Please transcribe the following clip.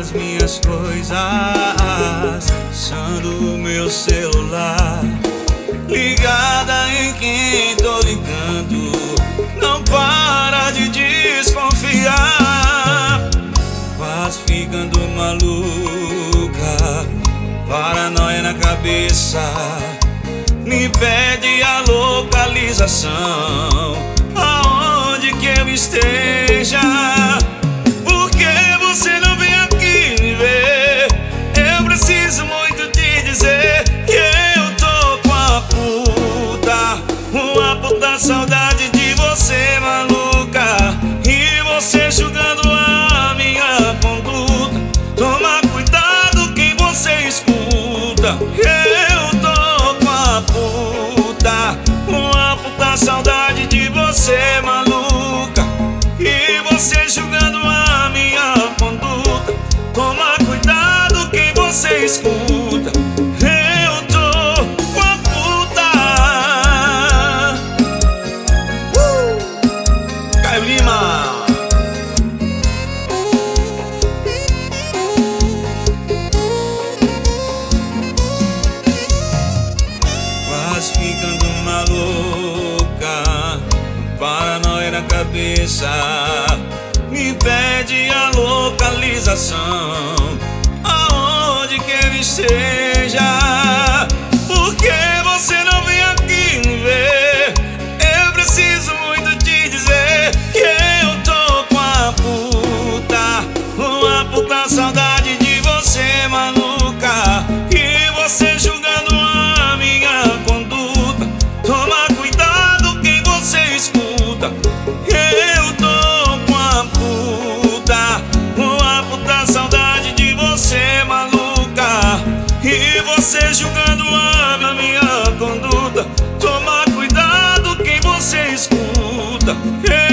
as minhas coisas, usando o meu celular. Ligada em quem tô ligando, não para de desconfiar. Quase ficando maluca, paranoia na cabeça, me pede a localização, aonde que eu esteja. Por que você não vem aqui me ver? Eu preciso muito te dizer que eu tô com a puta, uma puta saudade de você, maluca. E você julgando a minha conduta, toma cuidado quem você escuta. Eu tô com a puta, uma puta saudade de você, maluca. E você julgando a minha conduta, toma cuidado quem você escuta. Eu tô com a puta. Caio Lima. Quase ficando maluca, paranoia na cabeça, me pede a localização, aonde que eu esteja. Por que você não vem aqui me ver? Eu preciso muito te dizer que eu tô com a puta, uma puta saudade de você, maluca. E você julgando a minha conduta, toma cuidado quem você escuta. Eu tô com a puta, uma puta saudade de você, maluca. E você julgando a minha conduta, toma cuidado quem você escuta.